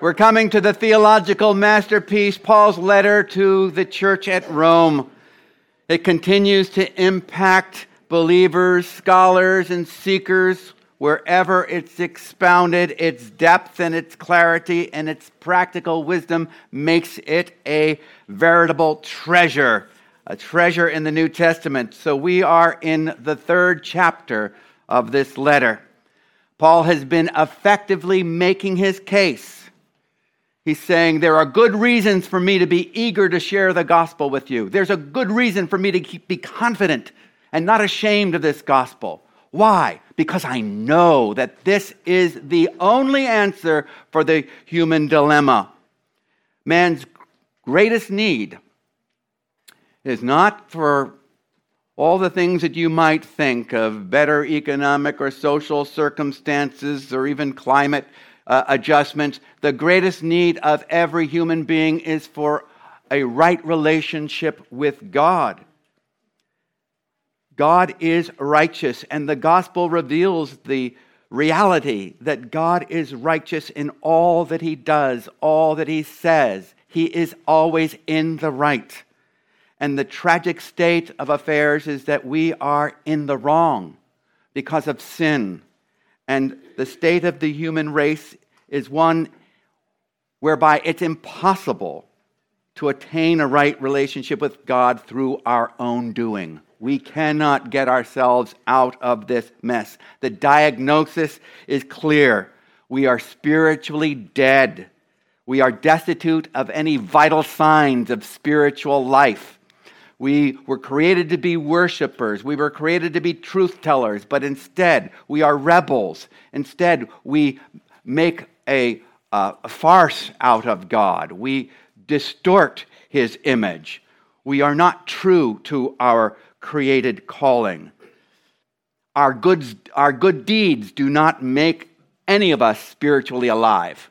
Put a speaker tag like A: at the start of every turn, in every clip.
A: We're coming to the theological masterpiece, Paul's letter to the church at Rome. It continues to impact believers, scholars, and seekers wherever it's expounded. Its depth and its clarity and its practical wisdom makes it a veritable treasure, a treasure in the New Testament. So we are in the third chapter of this letter. Paul has been effectively making his case. He's saying there are good reasons for me to be eager to share the gospel with you. There's a good reason for me to be confident and not ashamed of this gospel. Why? Because I know that this is the only answer for the human dilemma. Man's greatest need is not for all the things that you might think of, better economic or social circumstances or even climate adjustments. The greatest need of every human being is for a right relationship with God. God is righteous, and the gospel reveals the reality that God is righteous in all that he does, all that he says. He is always in the right. And the tragic state of affairs is that we are in the wrong because of sin. And the state of the human race is one whereby it's impossible to attain a right relationship with God through our own doing. We cannot get ourselves out of this mess. The diagnosis is clear. We are spiritually dead. We are destitute of any vital signs of spiritual life. We were created to be worshipers. We were created to be truth tellers, but instead we are rebels. Instead, we make a farce out of God. We distort his image. We are not true to our created calling. Our good deeds do not make any of us spiritually alive.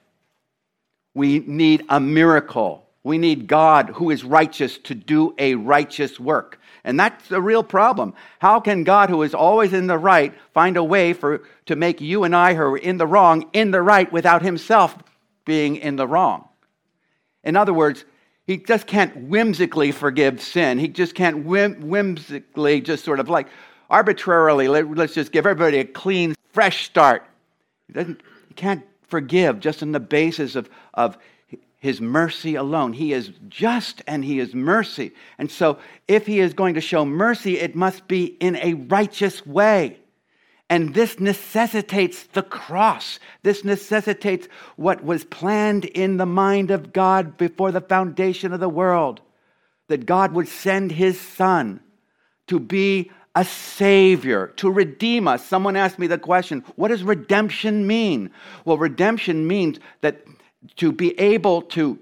A: We need a miracle. We need God who is righteous to do a righteous work. And that's a real problem. How can God, who is always in the right, find a way to make you and I, who are in the wrong, in the right without himself being in the wrong? In other words, he just can't whimsically forgive sin. He just can't whimsically just sort of like arbitrarily, let's just give everybody a clean, fresh start. He can't forgive just on the basis of his mercy alone. He is just and he is mercy. And so if he is going to show mercy, it must be in a righteous way. And this necessitates the cross. This necessitates what was planned in the mind of God before the foundation of the world. That God would send his Son to be a Savior, to redeem us. Someone asked me the question, what does redemption mean? Well, redemption means that to be able to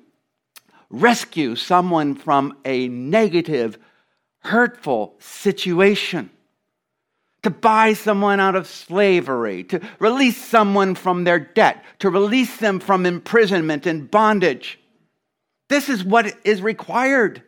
A: rescue someone from a negative, hurtful situation, to buy someone out of slavery, to release someone from their debt, to release them from imprisonment and bondage. This is what is required.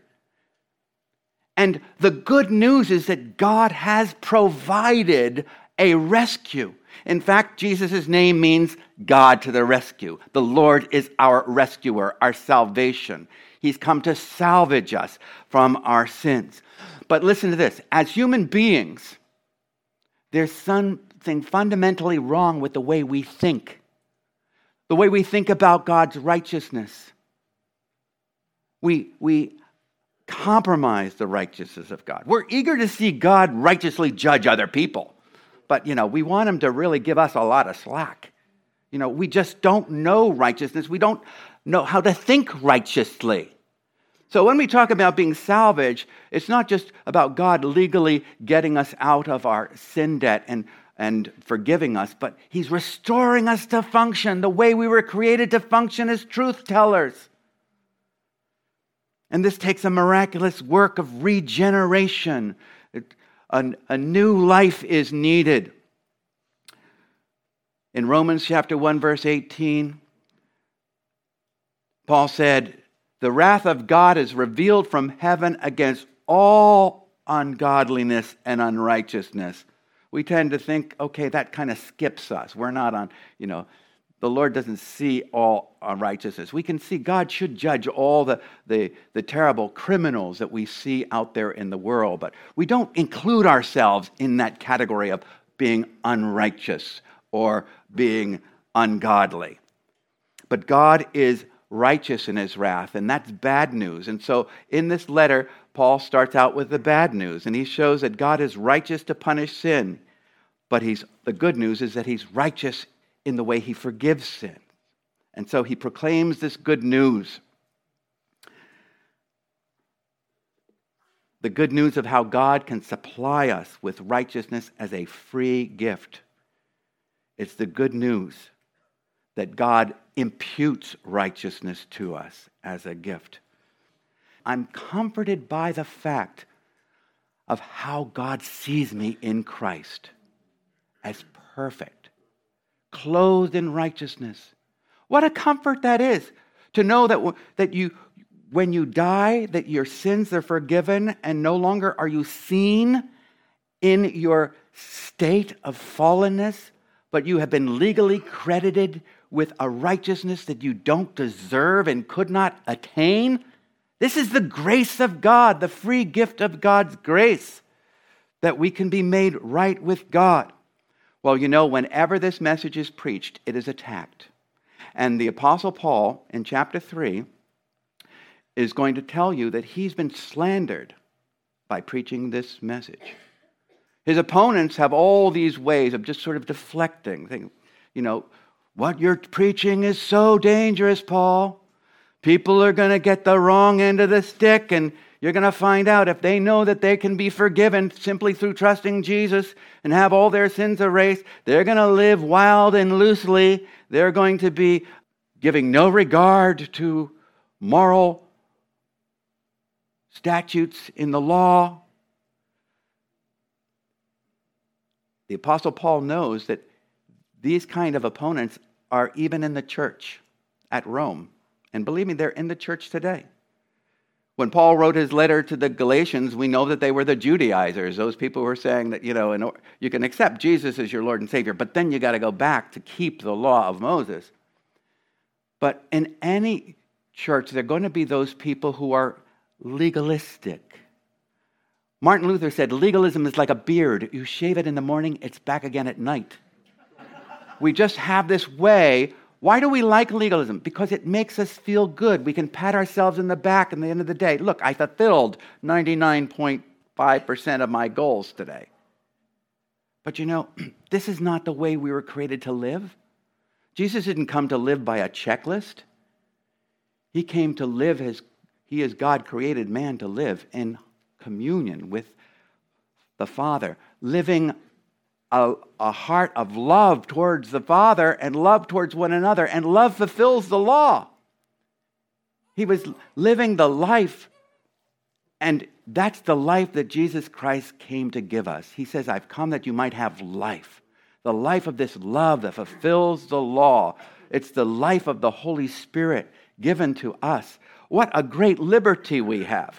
A: And the good news is that God has provided a rescue. In fact, Jesus' name means God to the rescue. The Lord is our rescuer, our salvation. He's come to salvage us from our sins. But listen to this. As human beings, there's something fundamentally wrong with the way we think. The way we think about God's righteousness. We compromise the righteousness of God. We're eager to see God righteously judge other people. But, we want him to really give us a lot of slack. We just don't know righteousness. We don't know how to think righteously. So when we talk about being salvaged, it's not just about God legally getting us out of our sin debt and forgiving us, but he's restoring us to function the way we were created to function as truth tellers. And this takes a miraculous work of regeneration. A new life is needed. In Romans chapter 1, verse 18, Paul said, the wrath of God is revealed from heaven against all ungodliness and unrighteousness. We tend to think, okay, that kind of skips us. We're not on, the Lord doesn't see all unrighteousness. We can see God should judge all the terrible criminals that we see out there in the world, but we don't include ourselves in that category of being unrighteous or being ungodly. But God is righteous in his wrath, and that's bad news. And so in this letter, Paul starts out with the bad news, and he shows that God is righteous to punish sin, but the good news is that he's righteous in the way he forgives sin. And so he proclaims this good news. The good news of how God can supply us with righteousness as a free gift. It's the good news that God imputes righteousness to us as a gift. I'm comforted by the fact of how God sees me in Christ as perfect, clothed in righteousness. What a comfort that is, to know that when you die, that your sins are forgiven and no longer are you seen in your state of fallenness, but you have been legally credited with a righteousness that you don't deserve and could not attain. This is the grace of God, the free gift of God's grace, that we can be made right with God. Well, whenever this message is preached, it is attacked. And the Apostle Paul, in chapter 3, is going to tell you that he's been slandered by preaching this message. His opponents have all these ways of just sort of deflecting. What you're preaching is so dangerous, Paul. People are going to get the wrong end of the stick, and you're going to find out if they know that they can be forgiven simply through trusting Jesus and have all their sins erased, they're going to live wild and loosely. They're going to be giving no regard to moral statutes in the law. The Apostle Paul knows that these kind of opponents are even in the church at Rome. And believe me, they're in the church today. When Paul wrote his letter to the Galatians, we know that they were the Judaizers, those people who were saying that, you can accept Jesus as your Lord and Savior, but then you got to go back to keep the law of Moses. But in any church, there are going to be those people who are legalistic. Martin Luther said, legalism is like a beard. You shave it in the morning, it's back again at night. We just have this way. Why do we like legalism? Because it makes us feel good. We can pat ourselves in the back at the end of the day. Look, I fulfilled 99.5% of my goals today. But this is not the way we were created to live. Jesus didn't come to live by a checklist. He came to live he as God created man to live in communion with the Father, living a heart of love towards the Father and love towards one another, and love fulfills the law. He was living the life, and that's the life that Jesus Christ came to give us. He says, I've come that you might have life. The life of this love that fulfills the law. It's the life of the Holy Spirit given to us. What a great liberty we have.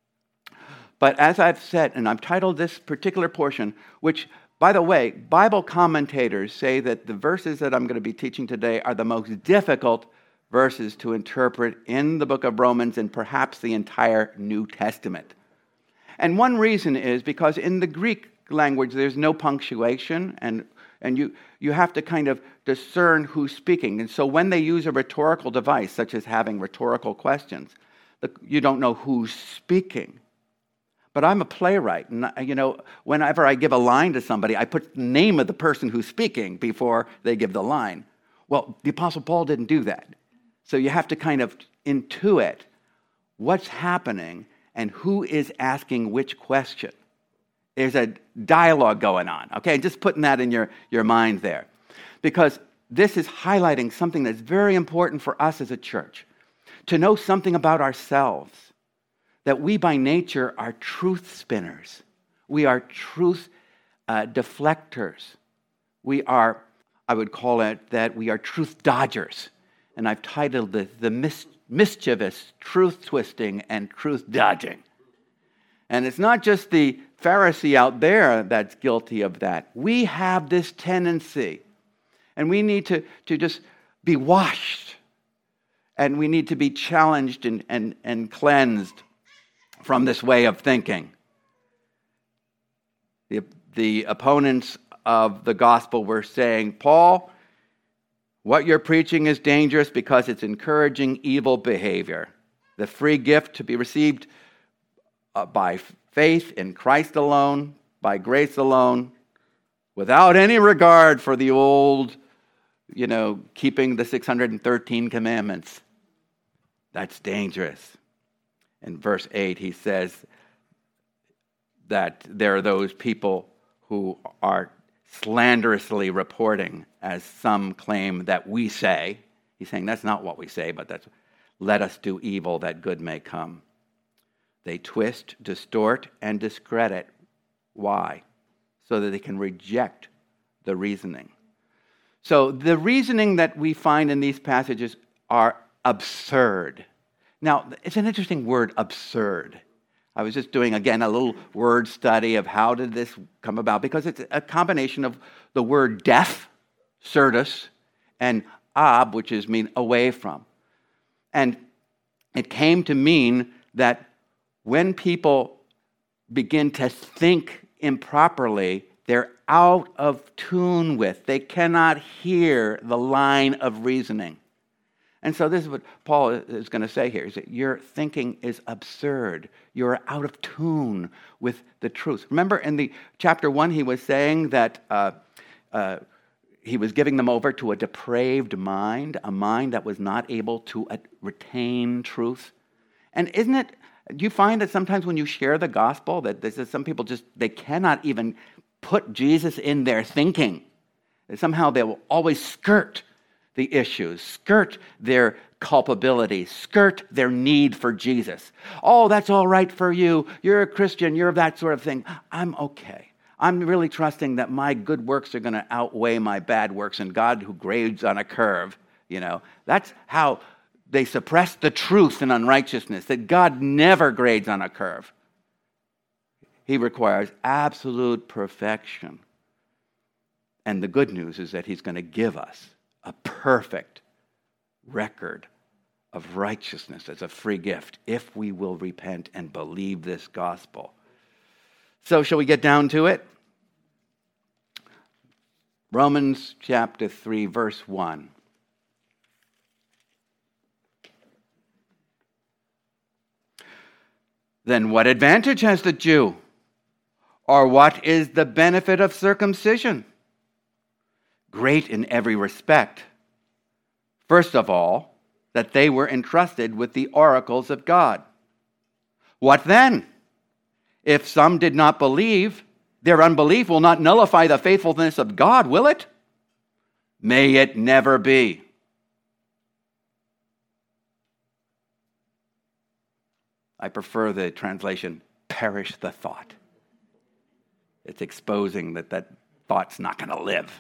A: But as I've said, and I've titled this particular portion, which, by the way, Bible commentators say that the verses that I'm going to be teaching today are the most difficult verses to interpret in the book of Romans and perhaps the entire New Testament. And one reason is because in the Greek language there's no punctuation, and you have to kind of discern who's speaking. And so when they use a rhetorical device, such as having rhetorical questions, you don't know who's speaking. But I'm a playwright, and whenever I give a line to somebody, I put the name of the person who's speaking before they give the line. Well, the Apostle Paul didn't do that. So you have to kind of intuit what's happening and who is asking which question. There's a dialogue going on, okay? Just putting that in your mind there. Because this is highlighting something that's very important for us as a church. To know something about ourselves. That we by nature are truth spinners. We are truth deflectors. We are, I would call it that we are truth dodgers. And I've titled the mischievous truth twisting and truth dodging. And it's not just the Pharisee out there that's guilty of that. We have this tendency. And we need to just be washed. And we need to be challenged and cleansed from this way of thinking. The opponents of the gospel were saying, Paul, what you're preaching is dangerous because it's encouraging evil behavior. The free gift to be received by faith in Christ alone, by grace alone, without any regard for the old, keeping the 613 commandments. That's dangerous. In verse 8, he says that there are those people who are slanderously reporting, as some claim that we say. He's saying that's not what we say, but that's, let us do evil that good may come. They twist, distort, and discredit. Why? So that they can reject the reasoning. So the reasoning that we find in these passages are absurd. Now, it's an interesting word, absurd. I was just doing, again, a little word study of how did this come about, because it's a combination of the word deaf, surdus, and ab, which is mean away from. And it came to mean that when people begin to think improperly, they're out of tune with, they cannot hear the line of reasoning. And so this is what Paul is going to say here, is that your thinking is absurd. You're out of tune with the truth. Remember in the chapter 1, he was saying that he was giving them over to a depraved mind, a mind that was not able to retain truth. And do you find that sometimes when you share the gospel, that some people they cannot even put Jesus in their thinking. Somehow they will always skirt the issues, skirt their culpability, skirt their need for Jesus. Oh, that's all right for you. You're a Christian. You're that sort of thing. I'm okay. I'm really trusting that my good works are going to outweigh my bad works, and God who grades on a curve, that's how they suppress the truth in unrighteousness, that God never grades on a curve. He requires absolute perfection. And the good news is that he's going to give us a perfect record of righteousness as a free gift if we will repent and believe this gospel. So shall we get down to it? Romans chapter 3, verse 1. Then what advantage has the Jew? Or what is the benefit of circumcision? Great in every respect. First of all, that they were entrusted with the oracles of God. What then? If some did not believe, their unbelief will not nullify the faithfulness of God, will it? May it never be. I prefer the translation, perish the thought. It's exposing that thought's not going to live.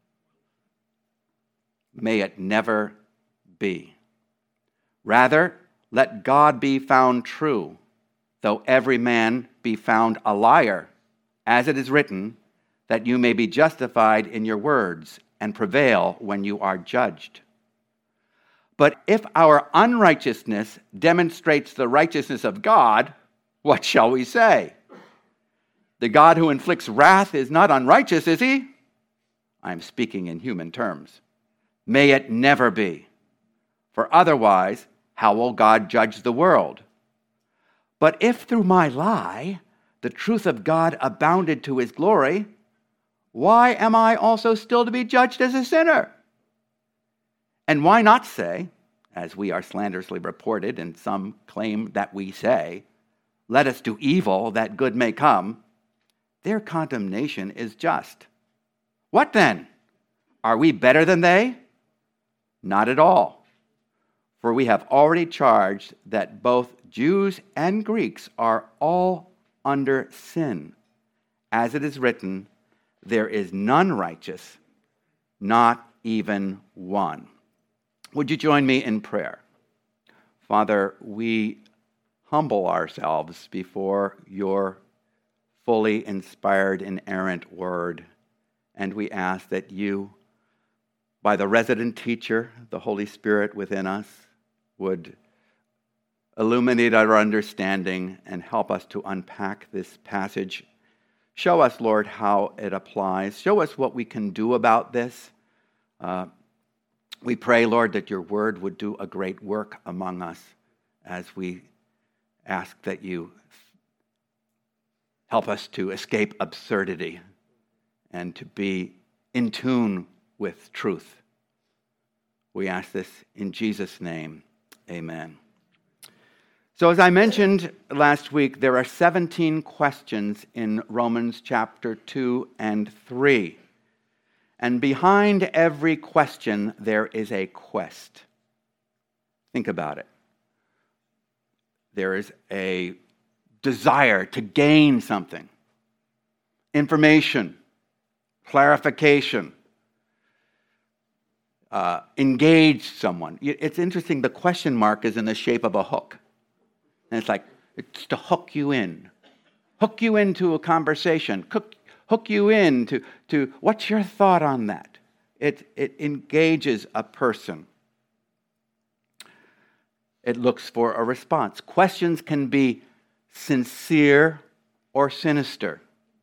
A: May it never be. Rather, let God be found true, though every man be found a liar, as it is written, that you may be justified in your words and prevail when you are judged. But if our unrighteousness demonstrates the righteousness of God, what shall we say? The God who inflicts wrath is not unrighteous, is he? I am speaking in human terms. May it never be. For otherwise, how will God judge the world? But if through my lie the truth of God abounded to his glory, why am I also still to be judged as a sinner? And why not say, as we are slanderously reported and some claim that we say, let us do evil that good may come? Their condemnation is just. What then? Are we better than they? Not at all. For we have already charged that both Jews and Greeks are all under sin. As it is written, there is none righteous, not even one. Would you join me in prayer? Father, we humble ourselves before your fully inspired, inerrant word, and we ask that you by the resident teacher, the Holy Spirit within us, would illuminate our understanding and help us to unpack this passage. Show us, Lord, how it applies. Show us what we can do about this. We pray, Lord, that your word would do a great work among us as we ask that you help us to escape absurdity and to be in tune with truth. We ask this in Jesus' name. Amen. So as I mentioned last week, there are 17 questions in Romans chapter 2 and 3. And behind every question, there is a quest. Think about it. There is a desire to gain something, information, clarification, engage someone. It's interesting, the question mark is in the shape of a hook. And it's like, it's to hook you into a conversation, hook you in to what's your thought on that? It engages a person. It looks for a response. Questions can be sincere or sinister.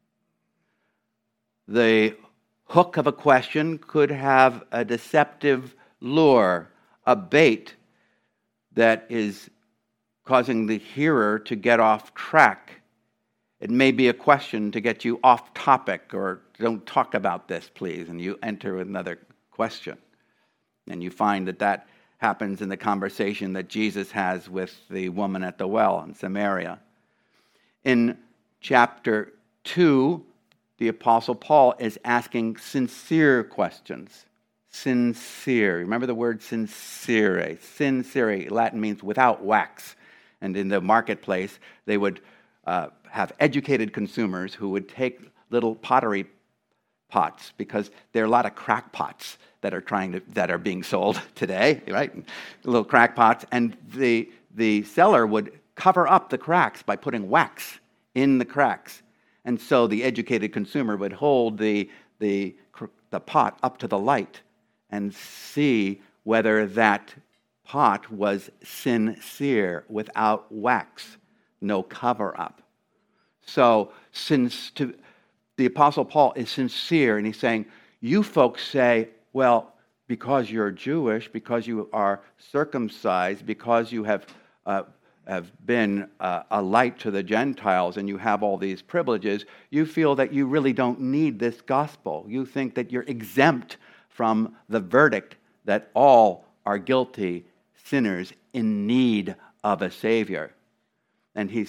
A: The hook of a question could have a deceptive lure, a bait that is causing the hearer to get off track. It may be a question to get you off topic, or don't talk about this, please, and you enter another question. And you find that happens in the conversation that Jesus has with the woman at the well in Samaria. In chapter 2, the Apostle Paul is asking sincere questions. Sincere. Remember the word sincere. Sincere, Latin means without wax. And in the marketplace, they would have educated consumers who would take little pottery pots, because there are a lot of crackpots that are being sold today, right? Little crackpots, and the seller would cover up the cracks by putting wax in the cracks. And so the educated consumer would hold the pot up to the light and see whether that pot was sincere, without wax, no cover-up. So the Apostle Paul is sincere, and he's saying, you folks say, well, because you're Jewish, because you are circumcised, because you have been a light to the Gentiles and you have all these privileges, you feel that you really don't need this gospel. You think that you're exempt from the verdict that all are guilty sinners in need of a Savior. And he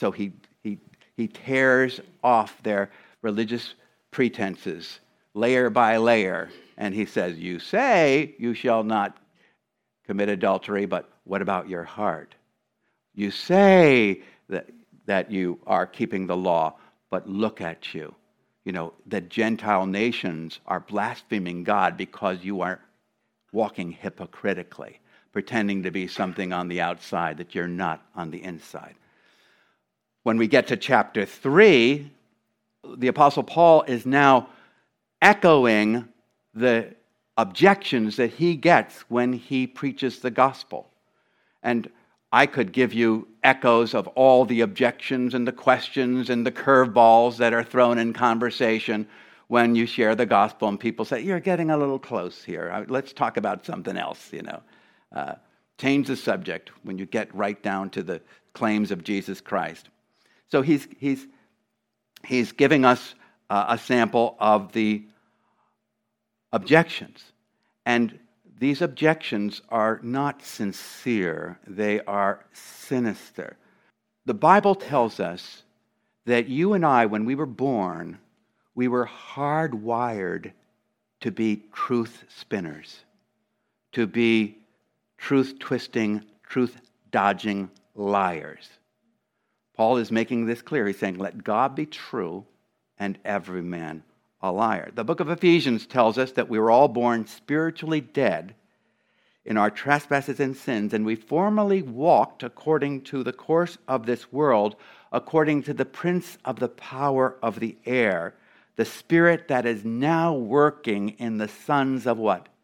A: tears off their religious pretenses layer by layer, and he says, you say you shall not commit adultery, but what about your heart? You say that you are keeping the law, but look at you. You know, the Gentile nations are blaspheming God because you are walking hypocritically, pretending to be something on the outside that you're not on the inside. When we get to chapter 3, the Apostle Paul is now echoing the objections that he gets when he preaches the gospel. And I could give you echoes of all the objections and the questions and the curveballs that are thrown in conversation when you share the gospel and people say, you're getting a little close here. Let's talk about something else, Change the subject when you get right down to the claims of Jesus Christ. So he's giving us a sample of the objections. And these objections are not sincere. They are sinister. The Bible tells us that you and I, when we were born, we were hardwired to be truth spinners, to be truth-twisting, truth-dodging liars. Paul is making this clear. He's saying, let God be true and every man a liar. The book of Ephesians tells us that we were all born spiritually dead in our trespasses and sins, and we formerly walked according to the course of this world, according to the prince of the power of the air, the spirit that is now working in the sons of what?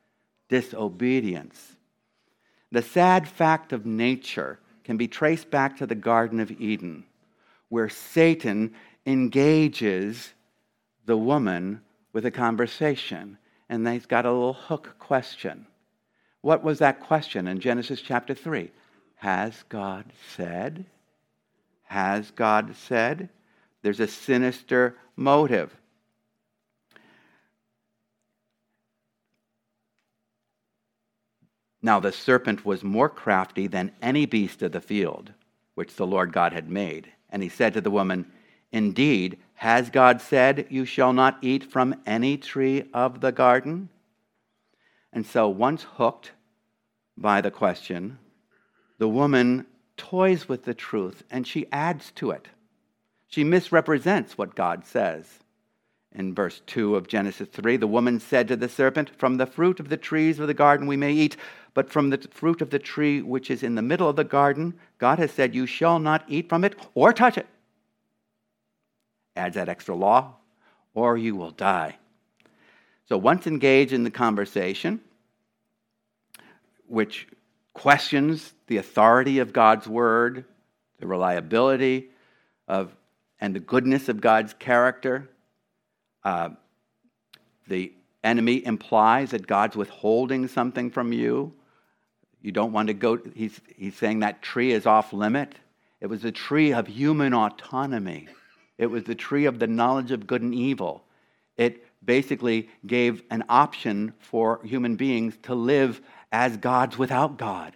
A: disobedience. The sad fact of nature can be traced back to the Garden of Eden, where Satan engages the woman with a conversation, and he's got a little hook question. What was that question in Genesis chapter 3? Has God said? Has God said? There's a sinister motive. Now the serpent was more crafty than any beast of the field, which the Lord God had made. And he said to the woman, indeed, has God said, you shall not eat from any tree of the garden? And so once hooked by the question, the woman toys with the truth and she adds to it. She misrepresents what God says. In verse 2 of Genesis 3, the woman said to the serpent, from the fruit of the trees of the garden we may eat, but from the fruit of the tree which is in the middle of the garden, God has said, you shall not eat from it or touch it. Adds that extra law, or you will die. So once engaged in the conversation, which questions the authority of God's word, the reliability of and the goodness of God's character, the enemy implies that God's withholding something from you. You don't want to go. He's saying that tree is off limit. It was a tree of human autonomy. It was the tree of the knowledge of good and evil. It basically gave an option for human beings to live as gods without God.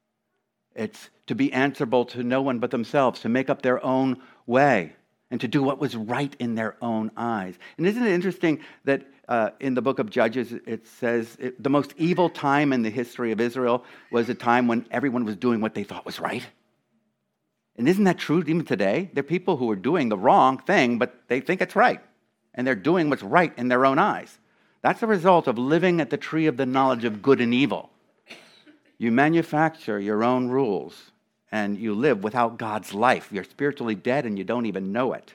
A: It's to be answerable to no one but themselves, to make up their own way, and to do what was right in their own eyes. And isn't it interesting that in the book of Judges, it says the most evil time in the history of Israel was a time when everyone was doing what they thought was right? And isn't that true even today? There are people who are doing the wrong thing, but they think it's right. And they're doing what's right in their own eyes. That's a result of living at the tree of the knowledge of good and evil. You manufacture your own rules, and you live without God's life. You're spiritually dead, and you don't even know it.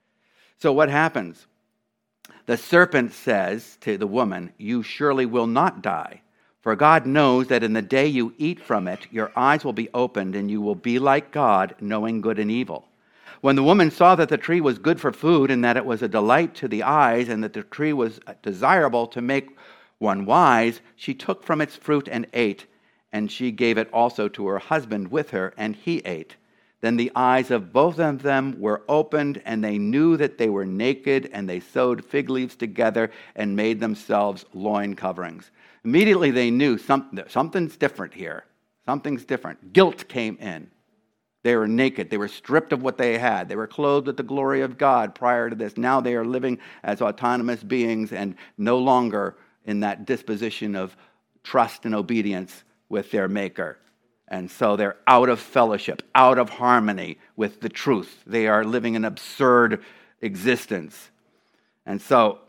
A: So what happens? The serpent says to the woman, you surely will not die. For God knows that in the day you eat from it, your eyes will be opened, and you will be like God, knowing good and evil. When the woman saw that the tree was good for food, and that it was a delight to the eyes, and that the tree was desirable to make one wise, she took from its fruit and ate, and she gave it also to her husband with her, and he ate. Then the eyes of both of them were opened, and they knew that they were naked, and they sewed fig leaves together and made themselves loin coverings. Immediately they knew something's different here. Something's different. Guilt came in. They were naked. They were stripped of what they had. They were clothed with the glory of God prior to this. Now they are living as autonomous beings and no longer in that disposition of trust and obedience with their Maker. And so they're out of fellowship, out of harmony with the truth. They are living an absurd existence. And so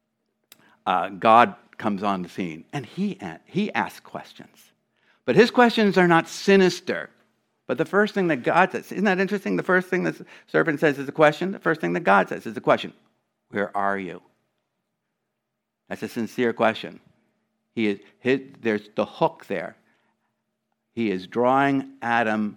A: God comes on the scene, and he asks questions. But his questions are not sinister. But the first thing that God says, isn't that interesting? The first thing the serpent says is a question. The first thing that God says is a question. Where are you? That's a sincere question. There's the hook there. He is drawing Adam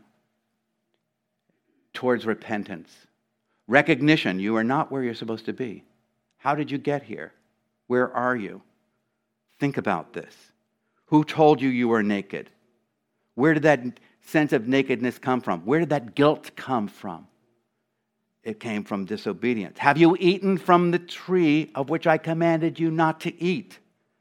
A: towards repentance. Recognition, you are not where you're supposed to be. How did you get here? Where are you? Think about this. Who told you you were naked? Where did that sense of nakedness come from? Where did that guilt come from? It came from disobedience. Have you eaten from the tree of which I commanded you not to eat?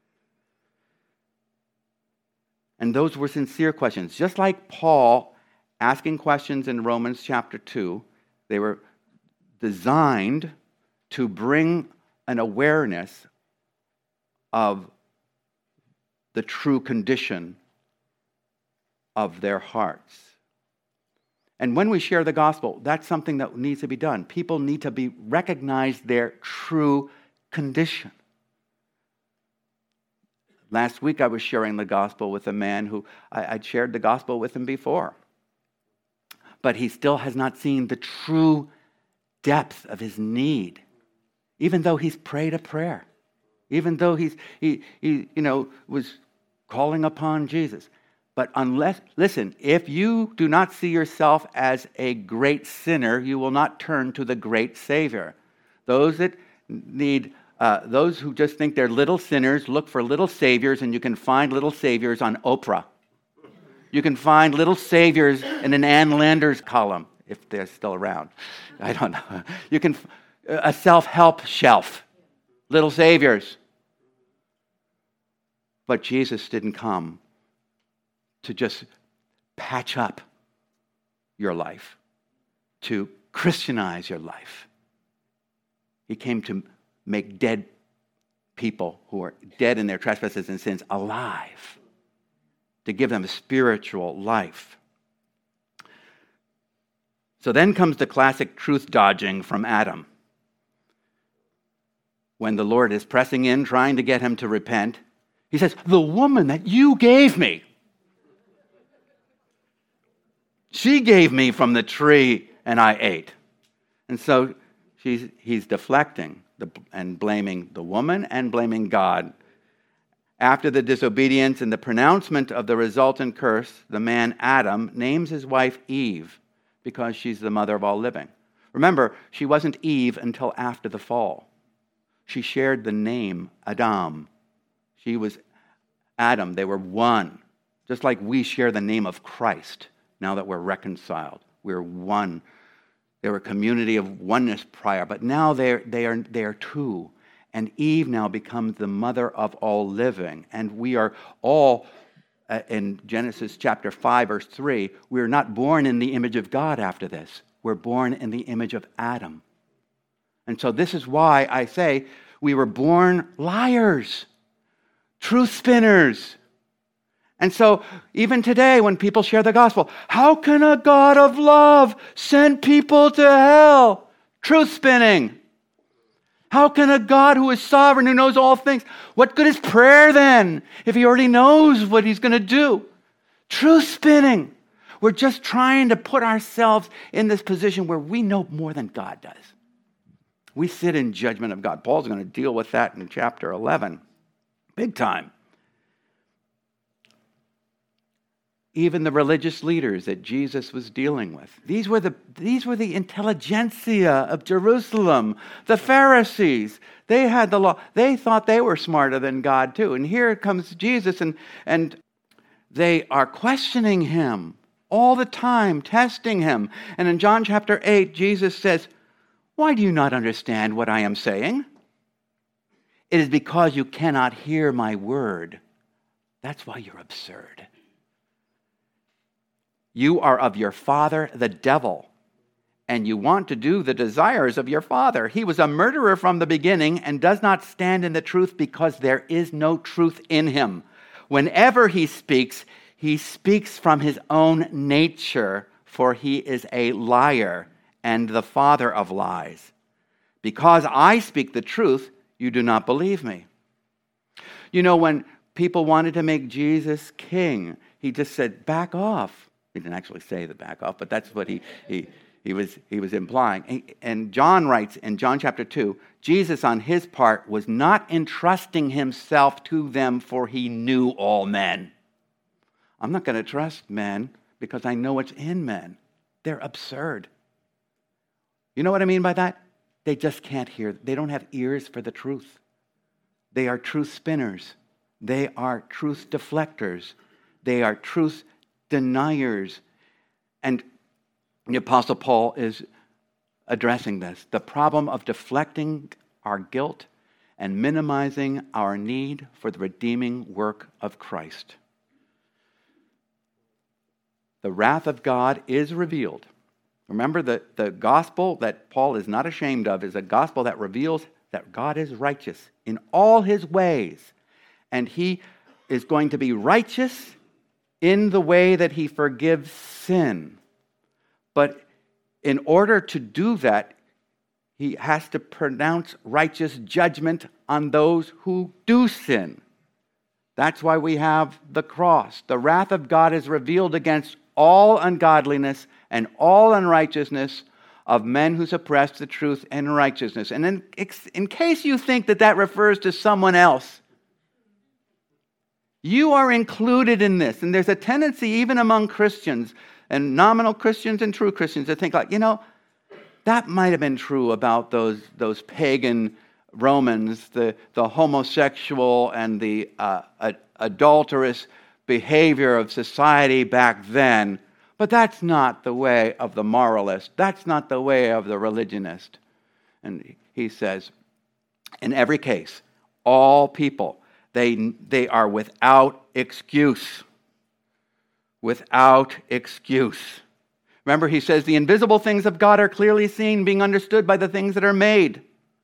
A: And those were sincere questions. Just like Paul asking questions in Romans chapter 2, they were designed to bring an awareness of the true condition of their hearts. And when we share the gospel, that's something that needs to be done. People need to recognize their true condition. Last week I was sharing the gospel with a man who I'd shared the gospel with him before. But he still has not seen the true depth of his need, even though he's prayed a prayer. Even though he was calling upon Jesus. But listen, if you do not see yourself as a great sinner, you will not turn to the great Savior. Those who just think they're little sinners, look for little saviors, and you can find little saviors on Oprah. You can find little saviors in an Ann Landers column, if they're still around. I don't know. You can, a self-help shelf, little saviors. But Jesus didn't come to just patch up your life, to Christianize your life. He came to make dead people who are dead in their trespasses and sins alive, to give them a spiritual life. So then comes the classic truth dodging from Adam. When the Lord is pressing in, trying to get him to repent, he says, "The woman that you gave me, she gave me from the tree and I ate." And so he's deflecting and blaming the woman and blaming God. After the disobedience and the pronouncement of the resultant curse, the man Adam names his wife Eve because she's the mother of all living. Remember, she wasn't Eve until after the fall. She shared the name Adam. She was Adam. They were one. Just like we share the name of Christ now that we're reconciled. We're one. They were a community of oneness prior, but now they are two. And Eve now becomes the mother of all living. And we are all, in Genesis chapter 5, verse 3, we are not born in the image of God after this. We're born in the image of Adam. And so this is why I say we were born liars, truth spinners. And so even today when people share the gospel, how can a God of love send people to hell? Truth spinning. How can a God who is sovereign, who knows all things, what good is prayer then if he already knows what he's going to do? Truth spinning. We're just trying to put ourselves in this position where we know more than God does. We sit in judgment of God. Paul's going to deal with that in chapter 11. Big time. Even the religious leaders that Jesus was dealing with. These were the intelligentsia of Jerusalem, the Pharisees. They had the law. They thought they were smarter than God too. And here comes Jesus and they are questioning him all the time, testing him. And in John chapter 8, Jesus says, "Why do you not understand what I am saying? It is because you cannot hear my word. That's why you're absurd. You are of your father, the devil, and you want to do the desires of your father. He was a murderer from the beginning and does not stand in the truth because there is no truth in him. Whenever he speaks from his own nature, for he is a liar and the father of lies. Because I speak the truth, you do not believe me." You know, when people wanted to make Jesus king, he just said, "Back off." He didn't actually say the back off, but that's what he was implying. And John writes in John chapter 2, Jesus on his part was not entrusting himself to them, for he knew all men. I'm not going to trust men because I know what's in men. They're absurd. You know what I mean by that? They just can't hear. They don't have ears for the truth. They are truth spinners. They are truth deflectors. They are truth deniers. And the Apostle Paul is addressing this. The problem of deflecting our guilt and minimizing our need for the redeeming work of Christ. The wrath of God is revealed. Remember, the gospel that Paul is not ashamed of is a gospel that reveals that God is righteous in all his ways. And he is going to be righteous in the way that he forgives sin. But in order to do that, he has to pronounce righteous judgment on those who do sin. That's why we have the cross. The wrath of God is revealed against all ungodliness and all unrighteousness of men who suppress the truth and righteousness. And in case you think that refers to someone else, You are included in this. And there's a tendency even among Christians and nominal Christians and true Christians to think like, that might have been true about those pagan Romans, the homosexual and the adulterous behavior of society back then. But that's not the way of the moralist. That's not the way of the religionist. And he says, in every case, all people, they are without excuse. Without excuse. Remember, he says, the invisible things of God are clearly seen, being understood by the things that are made.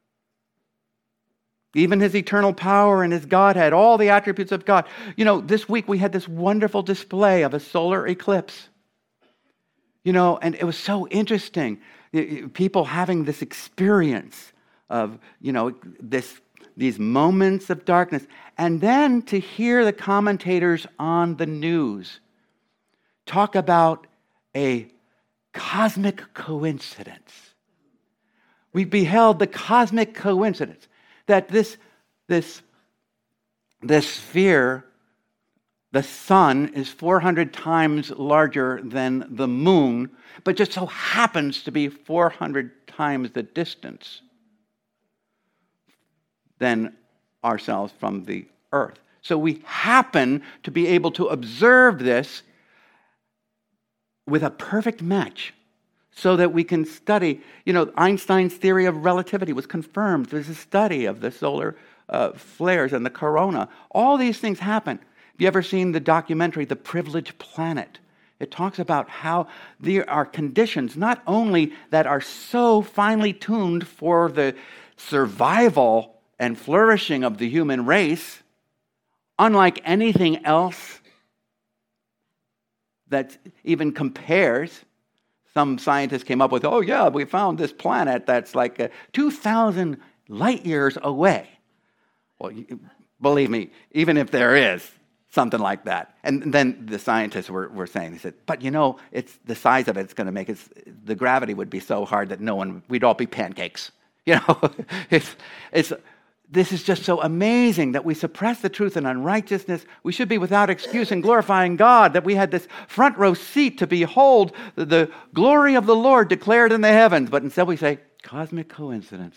A: Even his eternal power and his Godhead, all the attributes of God. This week we had this wonderful display of a solar eclipse. And it was so interesting. People having this experience of, these moments of darkness. And then to hear the commentators on the news talk about a cosmic coincidence. We beheld the cosmic coincidence that this sphere, the sun, is 400 times larger than the moon, but just so happens to be 400 times the distance than ourselves from the earth. So we happen to be able to observe this with a perfect match so that we can study. Einstein's theory of relativity was confirmed. There's a study of the solar flares and the corona. All these things happen. Have you ever seen the documentary, The Privileged Planet? It talks about how there are conditions not only that are so finely tuned for the survival and flourishing of the human race, unlike anything else that even compares. Some scientists came up with, we found this planet that's like 2,000 light years away. Well, believe me, even if there is something like that. And then the scientists were saying, they said, but it's the size of it's going to make it, the gravity would be so hard that we'd all be pancakes. This is just so amazing that we suppress the truth in unrighteousness. We should be without excuse in glorifying God, that we had this front row seat to behold the glory of the Lord declared in the heavens. But instead we say, cosmic coincidence.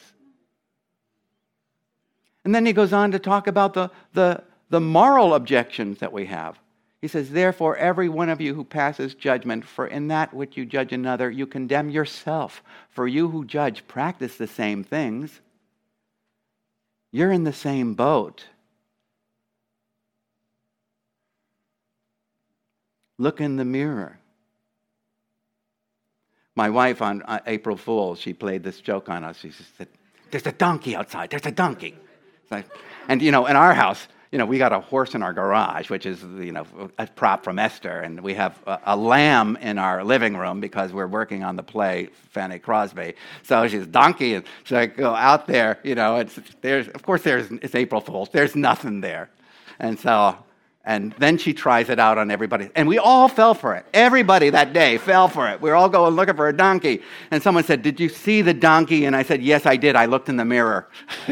A: And then he goes on to talk about the moral objections that we have. He says, therefore, every one of you who passes judgment, for in that which you judge another, you condemn yourself. For you who judge practice the same things. You're in the same boat. Look in the mirror. My wife on April Fool's, she played this joke on us. She said, there's a donkey outside. There's a donkey. And, in our house, we got a horse in our garage, which is, a prop from Esther. And we have a lamb in our living room because we're working on the play Fanny Crosby. So she's donkey, and so I go out there, it's April Fool's. There's nothing there. And then she tries it out on everybody. And we all fell for it. Everybody that day fell for it. We were all going looking for a donkey. And someone said, did you see the donkey? And I said, yes, I did. I looked in the mirror.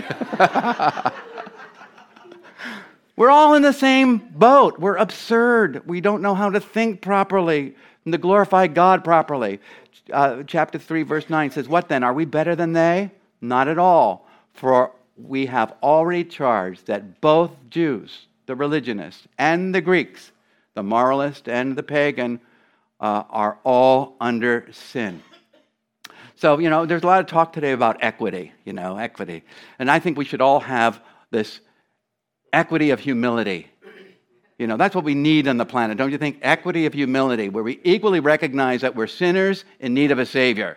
A: We're all in the same boat. We're absurd. We don't know how to think properly and to glorify God properly. Chapter 3, verse 9 says, what then? Are we better than they? Not at all. For we have already charged that both Jews, the religionists, and the Greeks, the moralist and the pagan, are all under sin. So, there's a lot of talk today about equity, equity. And I think we should all have this equity of humility. That's what we need on the planet, don't you think? Equity of humility, where we equally recognize that we're sinners in need of a Savior.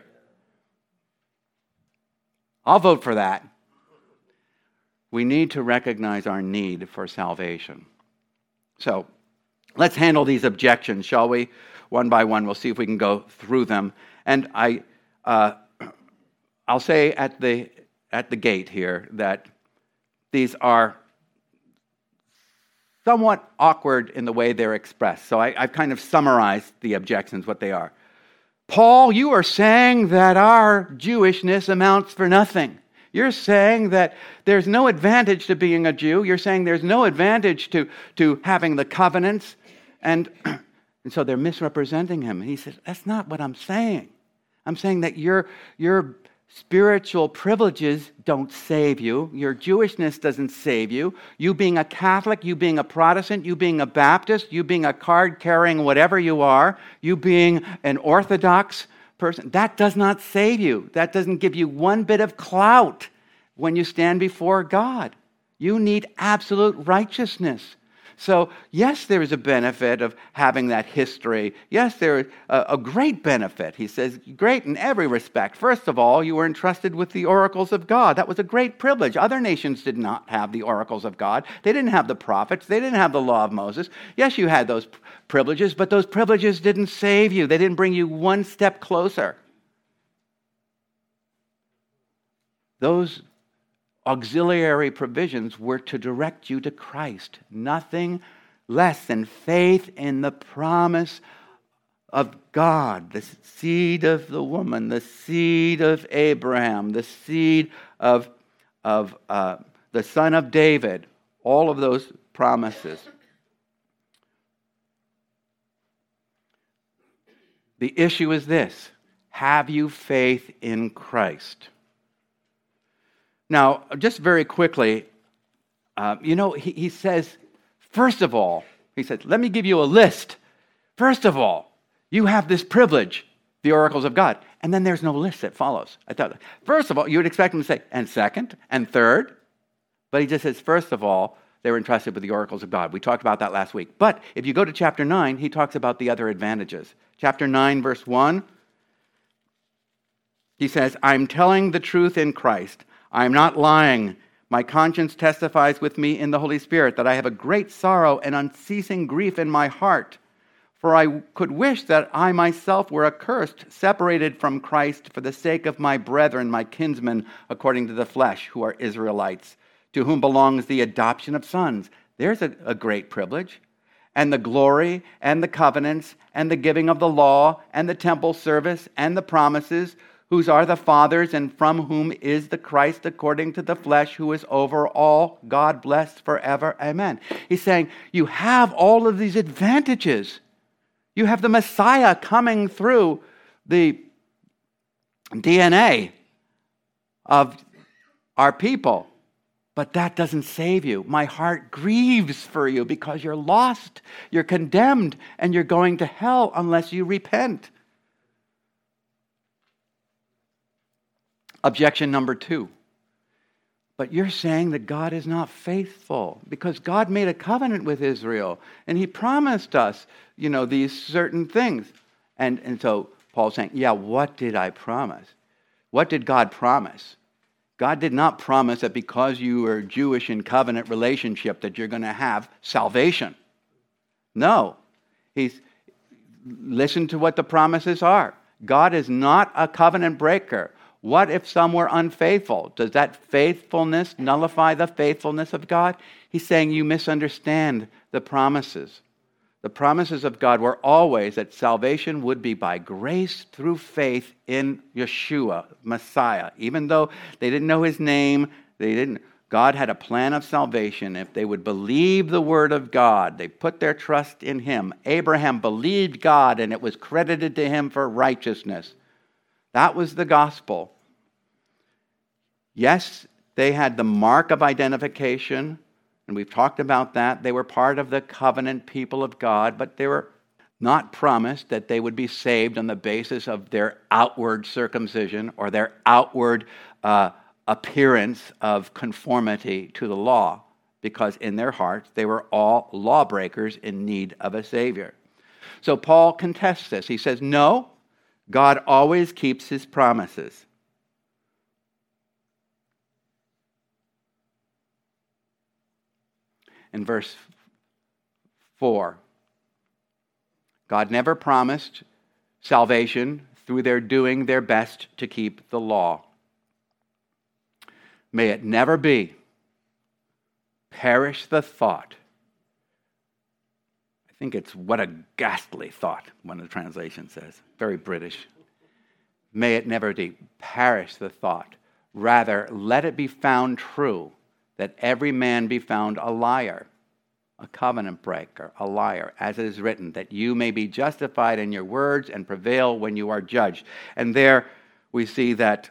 A: I'll vote for that. We need to recognize our need for salvation. So, let's handle these objections, shall we? One by one, we'll see if we can go through them. And I'll say at the gate here that these are somewhat awkward in the way they're expressed. So I've kind of summarized the objections, what they are. Paul, you are saying that our Jewishness amounts for nothing. You're saying that there's no advantage to being a Jew. You're saying there's no advantage to having the covenants. And so they're misrepresenting him. And he says, that's not what I'm saying. I'm saying that your spiritual privileges don't save you. Your Jewishness doesn't save you. You being a Catholic, you being a Protestant, you being a Baptist, you being a card-carrying whatever you are, you being an Orthodox person, that does not save you. That doesn't give you one bit of clout when you stand before God. You need absolute righteousness. So, yes, there is a benefit of having that history. Yes, there is a great benefit. He says, great in every respect. First of all, you were entrusted with the oracles of God. That was a great privilege. Other nations did not have the oracles of God. They didn't have the prophets. They didn't have the law of Moses. Yes, you had those privileges, but those privileges didn't save you. They didn't bring you one step closer. Those auxiliary provisions were to direct you to Christ. Nothing less than faith in the promise of God, the seed of the woman, the seed of Abraham, the seed of the son of David, all of those promises. The issue is this: have you faith in Christ? Now, just very quickly, he says, first of all, he says, let me give you a list. First of all, you have this privilege, the oracles of God. And then there's no list that follows. I thought, first of all, you would expect him to say, and second, and third. But he just says, first of all, they were entrusted with the oracles of God. We talked about that last week. But if you go to chapter 9, he talks about the other advantages. Chapter 9, verse 1, he says, I'm telling the truth in Christ. I am not lying. My conscience testifies with me in the Holy Spirit that I have a great sorrow and unceasing grief in my heart. For I could wish that I myself were accursed, separated from Christ for the sake of my brethren, my kinsmen, according to the flesh, who are Israelites, to whom belongs the adoption of sons. There's a great privilege. And the glory, and the covenants, and the giving of the law, and the temple service, and the promises, whose are the fathers, and from whom is the Christ according to the flesh, who is over all, God blessed forever. Amen. He's saying, you have all of these advantages. You have the Messiah coming through the DNA of our people. But that doesn't save you. My heart grieves for you because you're lost, you're condemned, and you're going to hell unless you repent. Objection number 2. But you're saying that God is not faithful because God made a covenant with Israel and he promised us, these certain things. And so Paul's saying, yeah, what did I promise? What did God promise? God did not promise that because you are Jewish in covenant relationship that you're going to have salvation. No. Listen to what the promises are. God is not a covenant breaker. What if some were unfaithful? Does that faithfulness nullify the faithfulness of God? He's saying you misunderstand the promises. The promises of God were always that salvation would be by grace through faith in Yeshua, Messiah. Even though they didn't know his name, God had a plan of salvation. If they would believe the word of God, they put their trust in him. Abraham believed God and it was credited to him for righteousness. That was the gospel. Yes, they had the mark of identification, and we've talked about that. They were part of the covenant people of God, but they were not promised that they would be saved on the basis of their outward circumcision or their outward appearance of conformity to the law, because in their hearts they were all lawbreakers in need of a Savior. So Paul contests this. He says, no, God always keeps his promises. In verse 4, God never promised salvation through their doing their best to keep the law. May it never be. Perish the thought. I think it's what a ghastly thought, one of the translations says. Very British. May it never be. Perish the thought. Rather, let it be found true that every man be found a liar, a covenant breaker, a liar, as it is written, that you may be justified in your words and prevail when you are judged. And there we see that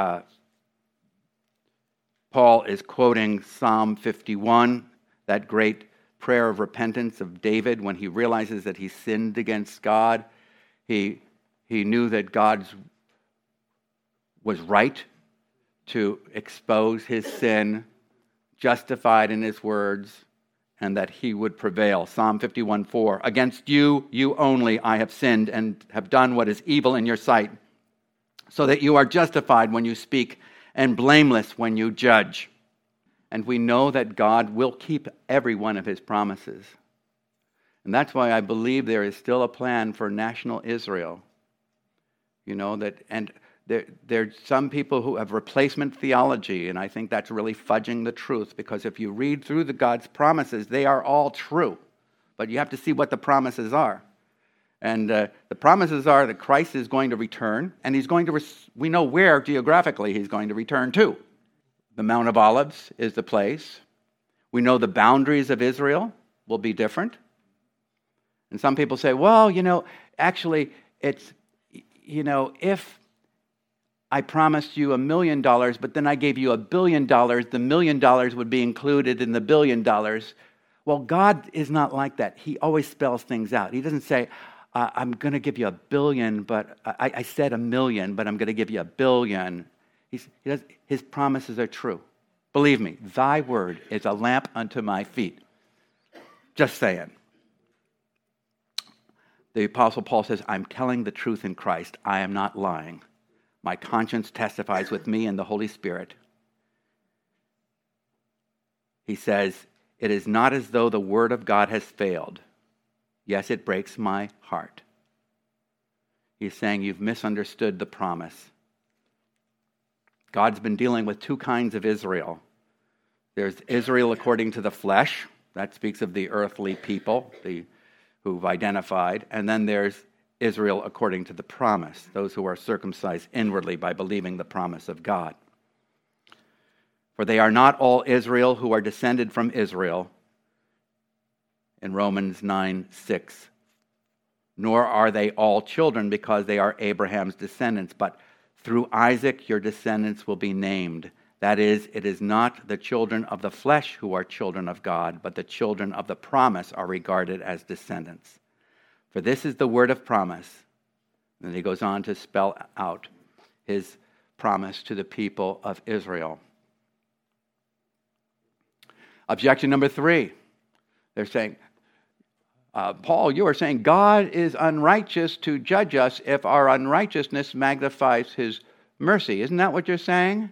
A: Paul is quoting Psalm 51, that great prayer of repentance of David when he realizes that he sinned against God. He knew that God was right to expose his sin, justified in his words, and that he would prevail. Psalm 51:4, against you, you only, I have sinned and have done what is evil in your sight, so that you are justified when you speak and blameless when you judge. And we know that God will keep every one of his promises. And that's why I believe there is still a plan for national Israel. You know, there's some people who have replacement theology, and I think that's really fudging the truth, because if you read through God's promises, they are all true. But you have to see what the promises are. And the promises are that Christ is going to return, and he's going to, we know where geographically he's going to return to. The Mount of Olives is the place. We know the boundaries of Israel will be different. And some people say, well, actually, it's, if I promised you $1 million, but then I gave you $1 billion, the $1 million would be included in the $1 billion. Well, God is not like that. He always spells things out. He doesn't say, I'm going to give you $1 billion, but I said $1 million, but I'm going to give you $1 billion. His promises are true. Believe me, thy word is a lamp unto my feet. Just saying. The Apostle Paul says, I'm telling the truth in Christ. I am not lying. My conscience testifies with me and the Holy Spirit. He says, it is not as though the word of God has failed. Yes, it breaks my heart. He's saying you've misunderstood the promise. God's been dealing with two kinds of Israel. There's Israel according to the flesh. That speaks of the earthly people who've identified. And then there's Israel according to the promise, those who are circumcised inwardly by believing the promise of God. For they are not all Israel who are descended from Israel, in Romans 9:6. Nor are they all children because they are Abraham's descendants, but through Isaac your descendants will be named. That is, it is not the children of the flesh who are children of God, but the children of the promise are regarded as descendants. For this is the word of promise. And then he goes on to spell out his promise to the people of Israel. Objection number 3. They're saying, Paul, you are saying God is unrighteous to judge us if our unrighteousness magnifies his mercy. Isn't that what you're saying?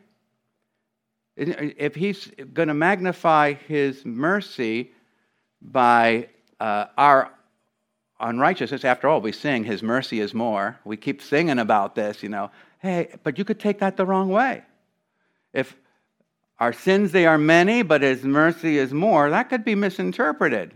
A: If he's going to magnify his mercy by our unrighteousness, after all, we sing his mercy is more. We keep singing about this, Hey, but you could take that the wrong way. If our sins, they are many, but his mercy is more, that could be misinterpreted.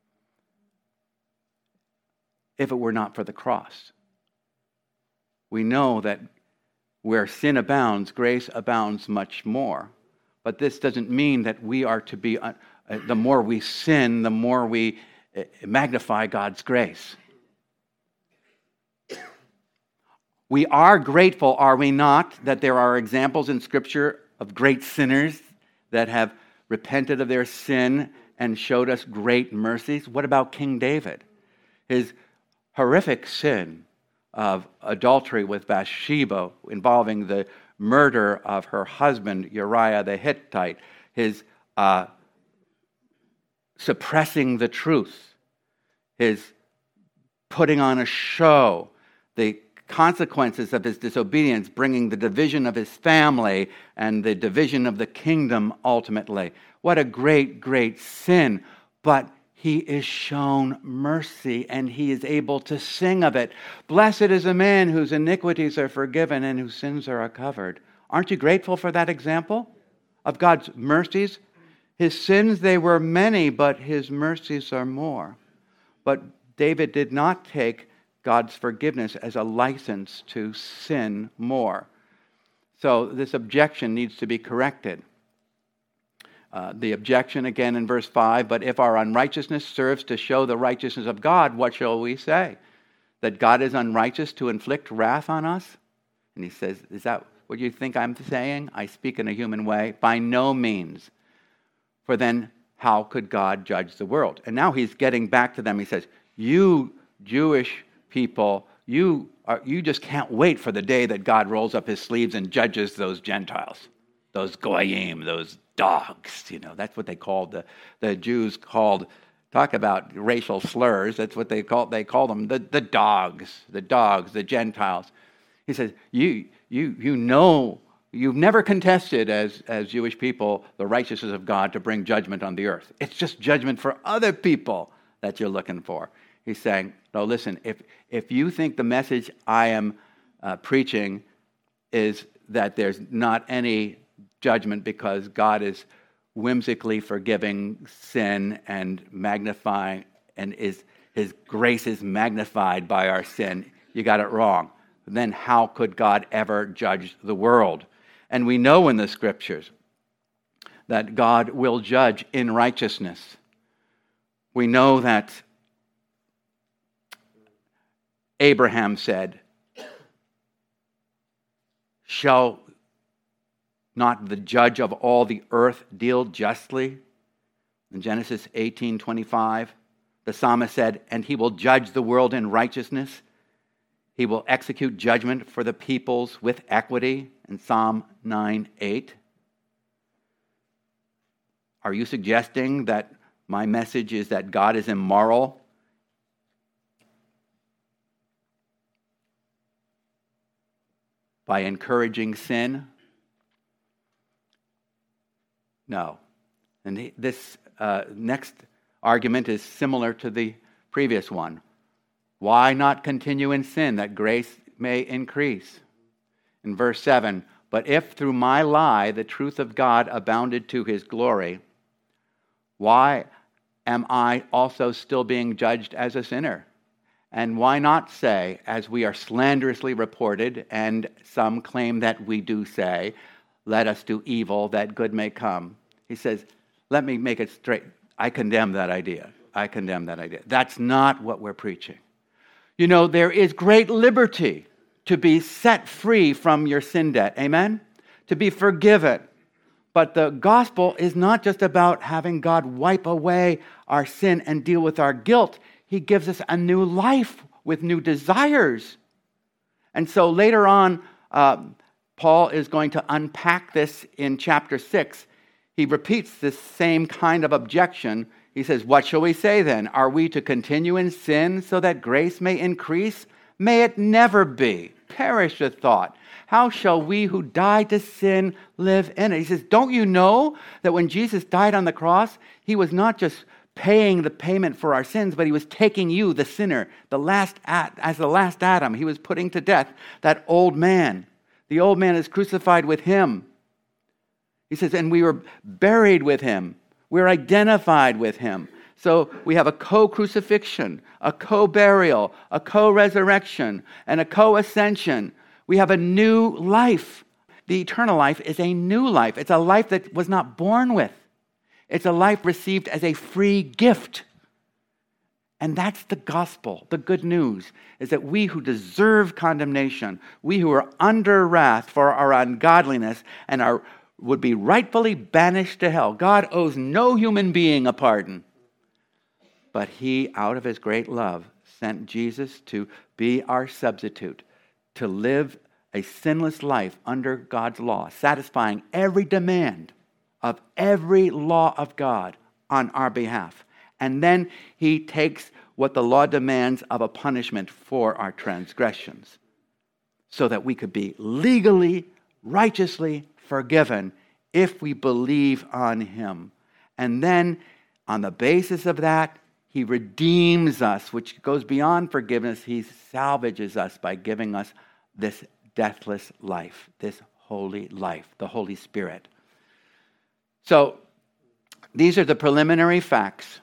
A: If it were not for the cross. We know that where sin abounds, grace abounds much more. But this doesn't mean that we are to be, the more we sin, the more we magnify God's grace. We are grateful, are we not, that there are examples in Scripture of great sinners that have repented of their sin and showed us great mercies? What about King David? His horrific sin of adultery with Bathsheba, involving the murder of her husband, Uriah the Hittite, his suppressing the truth, his putting on a show, the consequences of his disobedience, bringing the division of his family and the division of the kingdom ultimately. What a great, great sin. But he is shown mercy, and he is able to sing of it. Blessed is a man whose iniquities are forgiven and whose sins are covered. Aren't you grateful for that example of God's mercies? His sins, they were many, but his mercies are more. But David did not take God's forgiveness as a license to sin more. So this objection needs to be corrected. The objection again in verse 5, but if our unrighteousness serves to show the righteousness of God, what shall we say? That God is unrighteous to inflict wrath on us? And he says, is that what you think I'm saying? I speak in a human way. By no means. For then how could God judge the world? And now he's getting back to them. He says, you Jewish people, you just can't wait for the day that God rolls up his sleeves and judges those Gentiles, those goyim, those dogs. That's what they called the Jews called. Talk about racial slurs. That's what they call them, the dogs, the Gentiles. He says, you know, you've never contested as Jewish people the righteousness of God to bring judgment on the earth. It's just judgment for other people that you're looking for. He's saying, no, listen, if you think the message I am preaching is that there's not any judgment because God is whimsically forgiving sin and magnifying, and his grace is magnified by our sin, you got it wrong. Then how could God ever judge the world? And we know in the scriptures that God will judge in righteousness. We know that Abraham said, shall not the judge of all the earth deal justly? In Genesis 18:25, the psalmist said, and he will judge the world in righteousness. He will execute judgment for the peoples with equity in Psalm 9:8. Are you suggesting that my message is that God is immoral? By encouraging sin? No. And this next argument is similar to the previous one. Why not continue in sin that grace may increase? In verse 7, but if through my lie the truth of God abounded to his glory, why am I also still being judged as a sinner? And why not say, as we are slanderously reported, and some claim that we do say, let us do evil that good may come? He says, let me make it straight. I condemn that idea. That's not what we're preaching. There is great liberty to be set free from your sin debt. Amen? To be forgiven. But the gospel is not just about having God wipe away our sin and deal with our guilt. He gives us a new life with new desires. And so later on, Paul is going to unpack this in chapter 6. He repeats this same kind of objection. He says, what shall we say then? Are we to continue in sin so that grace may increase? May it never be. Perish the thought. How shall we who died to sin live in it? He says, don't you know that when Jesus died on the cross, he was not just paying the payment for our sins, but he was taking you, the sinner, as the last Adam. He was putting to death that old man. The old man is crucified with him. He says, and we were buried with him. We're identified with him. So we have a co-crucifixion, a co-burial, a co-resurrection, and a co-ascension. We have a new life. The eternal life is a new life. It's a life that was not born with. It's a life received as a free gift. And that's the gospel. The good news is that we who deserve condemnation, we who are under wrath for our ungodliness and would be rightfully banished to hell. God owes no human being a pardon. But he, out of his great love, sent Jesus to be our substitute, to live a sinless life under God's law, satisfying every demand of every law of God on our behalf. And then he takes what the law demands of a punishment for our transgressions, so that we could be legally, righteously forgiven if we believe on him. And then, on the basis of that, he redeems us, which goes beyond forgiveness. He salvages us by giving us this deathless life, this holy life, the Holy Spirit. So, these are the preliminary facts.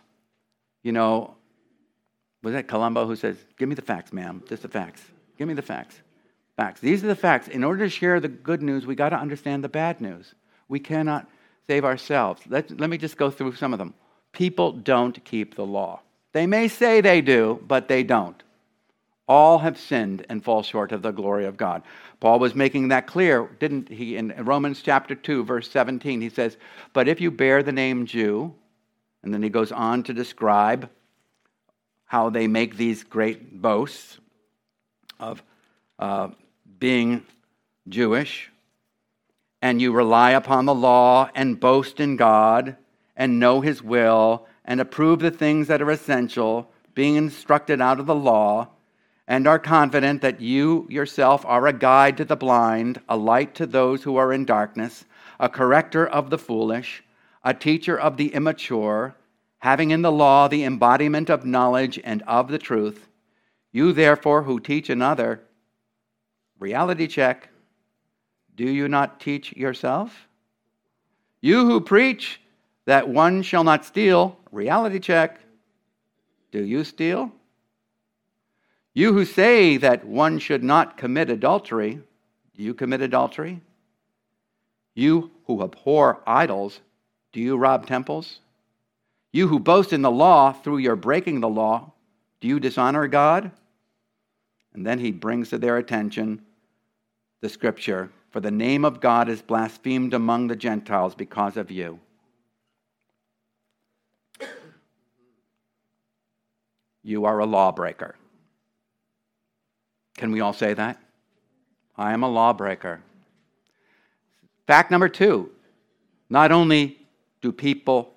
A: Was that Columbo who says, give me the facts, ma'am, just the facts. Give me the facts. Facts. These are the facts. In order to share the good news, we got to understand the bad news. We cannot save ourselves. Let me just go through some of them. People don't keep the law. They may say they do, but they don't. All have sinned and fall short of the glory of God. Paul was making that clear, didn't he? In Romans chapter 2, verse 17, he says, but if you bear the name Jew, and then he goes on to describe how they make these great boasts of being Jewish, and you rely upon the law and boast in God and know his will and approve the things that are essential, being instructed out of the law, and are confident that you yourself are a guide to the blind, a light to those who are in darkness, a corrector of the foolish, a teacher of the immature, having in the law the embodiment of knowledge and of the truth. You therefore who teach another, reality check, do you not teach yourself? You who preach that one shall not steal, reality check, do you steal? You who say that one should not commit adultery, do you commit adultery? You who abhor idols, do you rob temples? You who boast in the law through your breaking the law, do you dishonor God? And then he brings to their attention the scripture, for the name of God is blasphemed among the Gentiles because of you. You are a lawbreaker. Can we all say that? I am a lawbreaker. Fact number 2, not only do people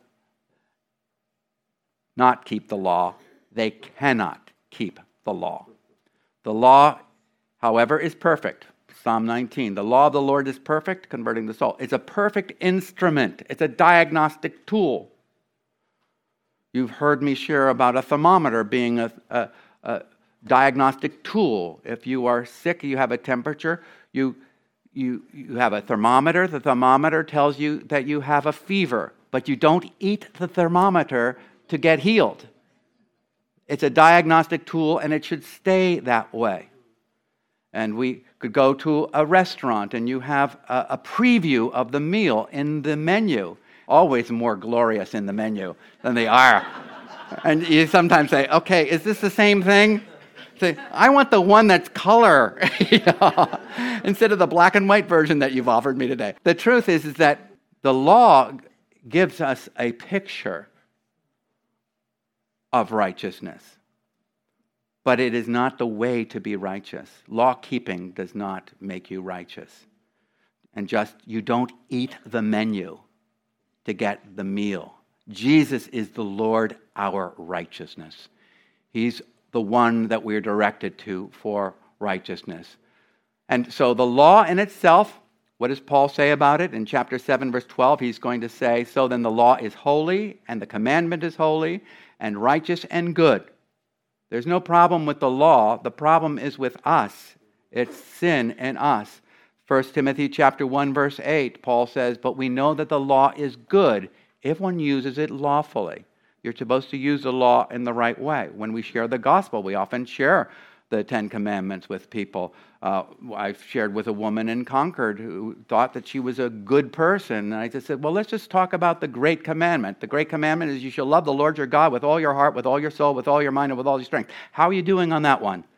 A: not keep the law, they cannot keep the law. The law, however, is perfect. Psalm 19, the law of the Lord is perfect, converting the soul. It's a perfect instrument. It's a diagnostic tool. You've heard me share about a thermometer being a diagnostic tool. If you are sick, you have a temperature, you have a thermometer. The thermometer tells you that you have a fever, but you don't eat the thermometer to get healed. It's a diagnostic tool, and it should stay that way. And we could go to a restaurant, and you have a preview of the meal in the menu. Always more glorious in the menu than they are. And you sometimes say, okay, is this the same thing? Say, I want the one that's color, instead of the black and white version that you've offered me today. The truth is that the law gives us a picture of righteousness, but it is not the way to be righteous. Law keeping does not make you righteous. And you don't eat the menu to get the meal. Jesus is the Lord, our righteousness. He's the one that we're directed to for righteousness. And so the law in itself, what does Paul say about it? In chapter 7, verse 12, he's going to say, so then the law is holy, and the commandment is holy, and righteous and good. There's no problem with the law. The problem is with us. It's sin in us. 1 Timothy chapter 1, verse 8, Paul says, but we know that the law is good if one uses it lawfully. You're supposed to use the law in the right way. When we share the gospel, we often share the Ten Commandments with people. I've shared with a woman in Concord who thought that she was a good person. And I just said, well, let's just talk about the great commandment. The great commandment is you shall love the Lord your God with all your heart, with all your soul, with all your mind, and with all your strength. How are you doing on that one?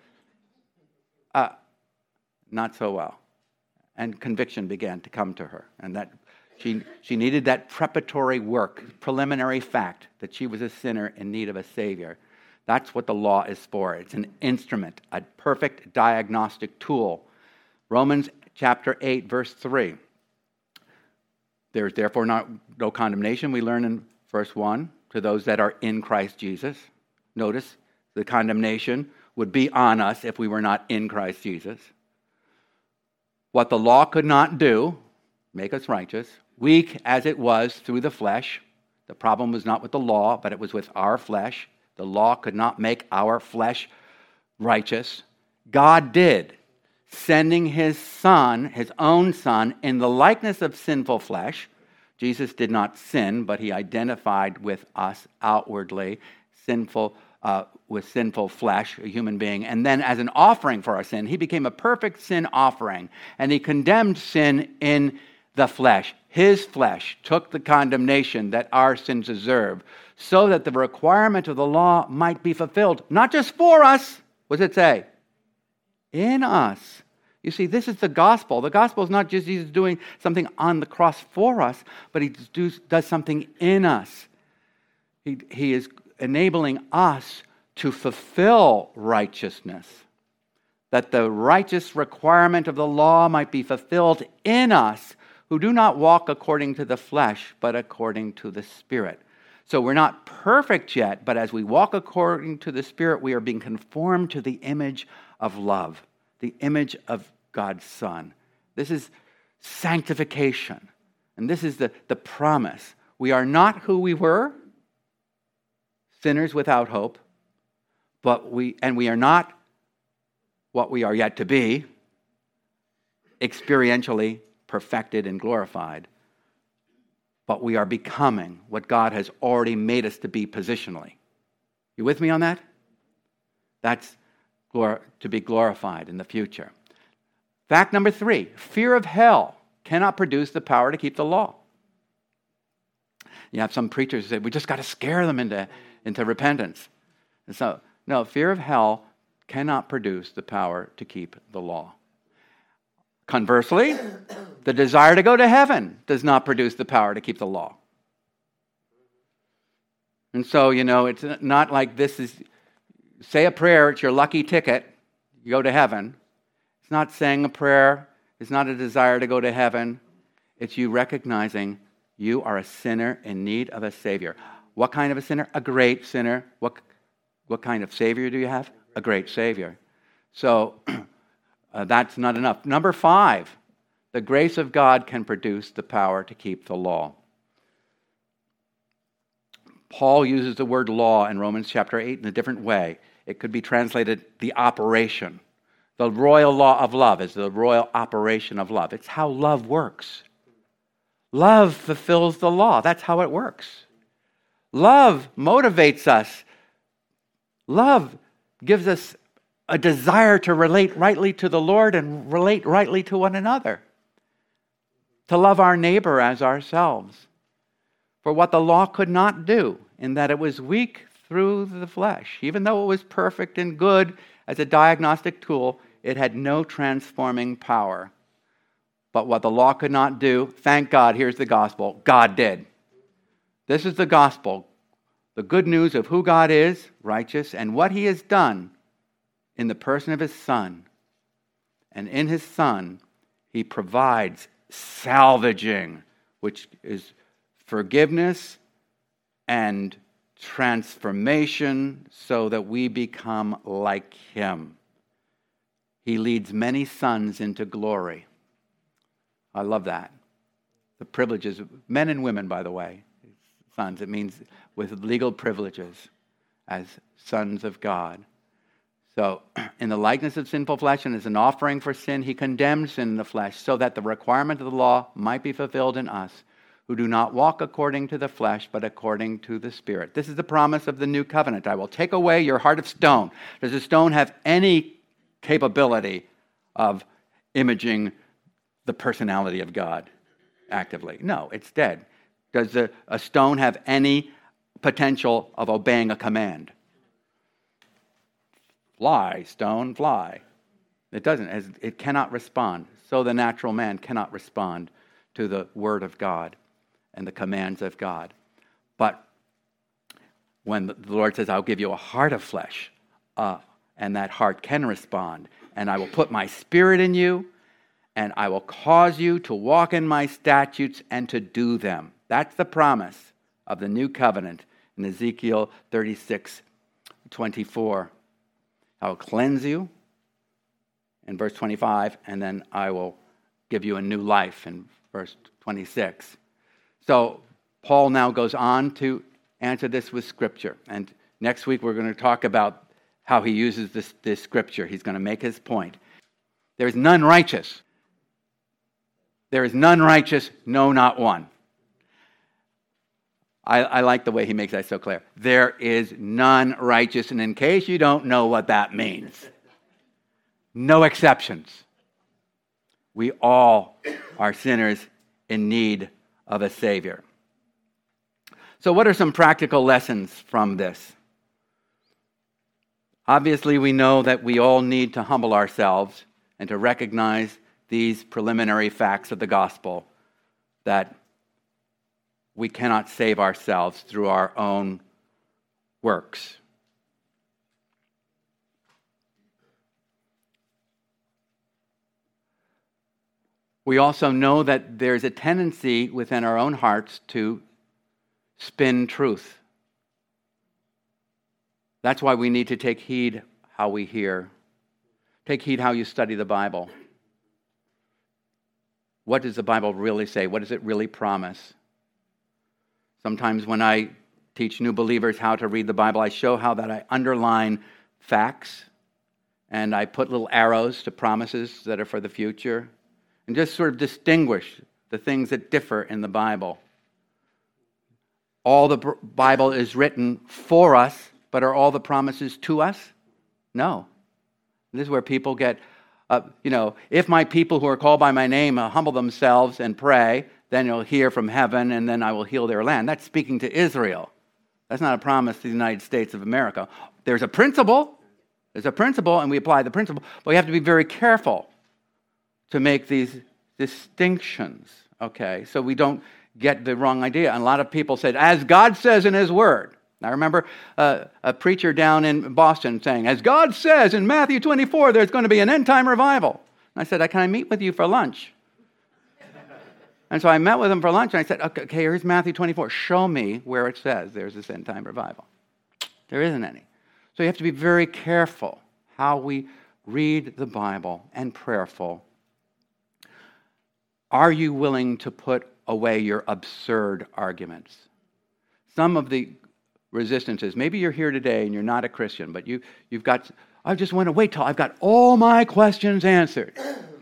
A: Not so well. And conviction began to come to her. And that she needed that preparatory work, preliminary fact that she was a sinner in need of a Savior. That's what the law is for. It's an instrument, a perfect diagnostic tool. Romans chapter 8, verse 3. There's therefore no condemnation, we learn in verse 1, to those that are in Christ Jesus. Notice the condemnation would be on us if we were not in Christ Jesus. What the law could not do, make us righteous, weak as it was through the flesh. The problem was not with the law, but it was with our flesh. The law could not make our flesh righteous. God did, sending his Son, his own Son, in the likeness of sinful flesh. Jesus did not sin, but he identified with us outwardly, sinful with sinful flesh, a human being, and then as an offering for our sin, he became a perfect sin offering, and he condemned sin in the flesh. His flesh took the condemnation that our sins deserve, so that the requirement of the law might be fulfilled, not just for us. What does it say? In us. You see, this is the gospel. The gospel is not just Jesus doing something on the cross for us, but he does something in us. He is enabling us to fulfill righteousness, that the righteous requirement of the law might be fulfilled in us, who do not walk according to the flesh, but according to the Spirit. So we're not perfect yet, but as we walk according to the Spirit, we are being conformed to the image of love, the image of God's Son. This is sanctification, and this is the promise. We are not who we were, sinners without hope, but we are not what we are yet to be, experientially perfected and glorified, but we are becoming what God has already made us to be positionally. You with me on that? That's to be glorified in the future. Fact number 3, fear of hell cannot produce the power to keep the law. You have some preachers who say, we just got to scare them into repentance. And so, no, fear of hell cannot produce the power to keep the law. Conversely, the desire to go to heaven does not produce the power to keep the law. And so, it's not like this is, say a prayer, it's your lucky ticket, you go to heaven. It's not saying a prayer, it's not a desire to go to heaven. It's you recognizing you are a sinner in need of a Savior. What kind of a sinner? A great sinner. What kind of Savior do you have? A great Savior. So, that's not enough. Number 5, the grace of God can produce the power to keep the law. Paul uses the word law in Romans chapter 8 in a different way. It could be translated the operation. The royal law of love is the royal operation of love. It's how love works. Love fulfills the law. That's how it works. Love motivates us. Love gives us a desire to relate rightly to the Lord and relate rightly to one another. To love our neighbor as ourselves. For what the law could not do, in that it was weak through the flesh. Even though it was perfect and good as a diagnostic tool, it had no transforming power. But what the law could not do, thank God, here's the gospel, God did. This is the gospel. The good news of who God is, righteous, and what he has done in the person of his Son. And in his Son, he provides salvaging, which is forgiveness and transformation so that we become like him. He leads many sons into glory. I love that. The privileges, men and women, by the way, sons, it means with legal privileges as sons of God. So, in the likeness of sinful flesh and as an offering for sin, he condemned sin in the flesh so that the requirement of the law might be fulfilled in us, who do not walk according to the flesh, but according to the Spirit. This is the promise of the new covenant. I will take away your heart of stone. Does a stone have any capability of imaging the personality of God actively? No, it's dead. Does a stone have any potential of obeying a command? Fly, stone, fly. It doesn't. It cannot respond. So the natural man cannot respond to the word of God and the commands of God. But when the Lord says, I'll give you a heart of flesh, and that heart can respond, and I will put my spirit in you, and I will cause you to walk in my statutes and to do them. That's the promise of the new covenant in Ezekiel 36:24. I will cleanse you in verse 25, and then I will give you a new life in verse 26. So Paul now goes on to answer this with Scripture. And next week we're going to talk about how he uses this Scripture. He's going to make his point. There is none righteous. There is none righteous, no, not one. I like the way he makes that so clear. There is none righteous, and in case you don't know what that means, no exceptions. We all are sinners in need of a Savior. So what are some practical lessons from this? Obviously, we know that we all need to humble ourselves and to recognize these preliminary facts of the gospel, that we cannot save ourselves through our own works. We also know that there's a tendency within our own hearts to spin truth. That's why we need to take heed how we hear. Take heed how you study the Bible. What does the Bible really say? What does it really promise? Sometimes when I teach new believers how to read the Bible, I show how that I underline facts and I put little arrows to promises that are for the future and just sort of distinguish the things that differ in the Bible. All the Bible is written for us, but are all the promises to us? No. This is where people get, if my people who are called by my name humble themselves and pray, then you'll hear from heaven, and then I will heal their land. That's speaking to Israel. That's not a promise to the United States of America. There's a principle. There's a principle, and we apply the principle. But we have to be very careful to make these distinctions, okay? So we don't get the wrong idea. And a lot of people said, as God says in His Word. I remember a preacher down in Boston saying, as God says in Matthew 24, there's going to be an end-time revival. And I said, can I meet with you for lunch? And so I met with him for lunch, and I said, okay, here's Matthew 24. Show me where it says there's this end-time revival. There isn't any. So you have to be very careful how we read the Bible and prayerful. Are you willing to put away your absurd arguments? Some of the resistances, maybe you're here today and you're not a Christian, but you've got, I just want to wait till I've got all my questions answered.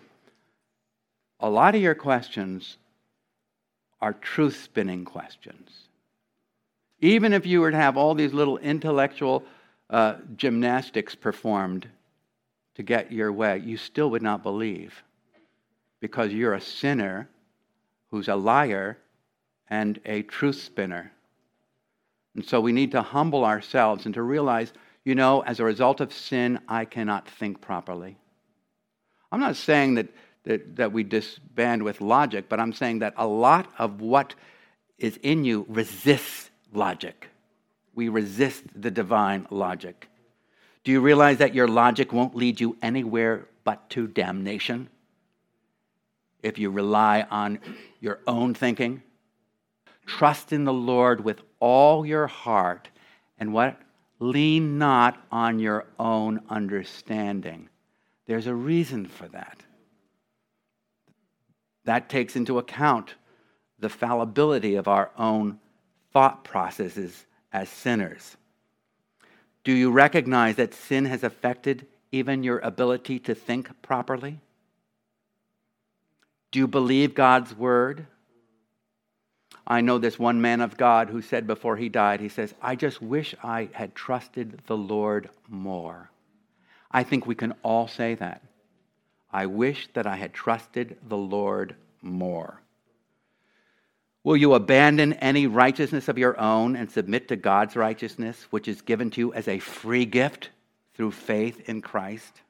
A: A lot of your questions are truth-spinning questions. Even if you were to have all these little intellectual gymnastics performed to get your way, you still would not believe, because you're a sinner who's a liar and a truth spinner. And so we need to humble ourselves and to realize, as a result of sin, I cannot think properly. I'm not saying that we disband with logic, but I'm saying that a lot of what is in you resists logic. We resist the divine logic. Do you realize that your logic won't lead you anywhere but to damnation if you rely on your own thinking? Trust in the Lord with all your heart, and what? Lean not on your own understanding. There's a reason for that. That takes into account the fallibility of our own thought processes as sinners. Do you recognize that sin has affected even your ability to think properly? Do you believe God's word? I know this one man of God who said before he died, he says, I just wish I had trusted the Lord more. I think we can all say that. I wish that I had trusted the Lord more. Will you abandon any righteousness of your own and submit to God's righteousness, which is given to you as a free gift through faith in Christ?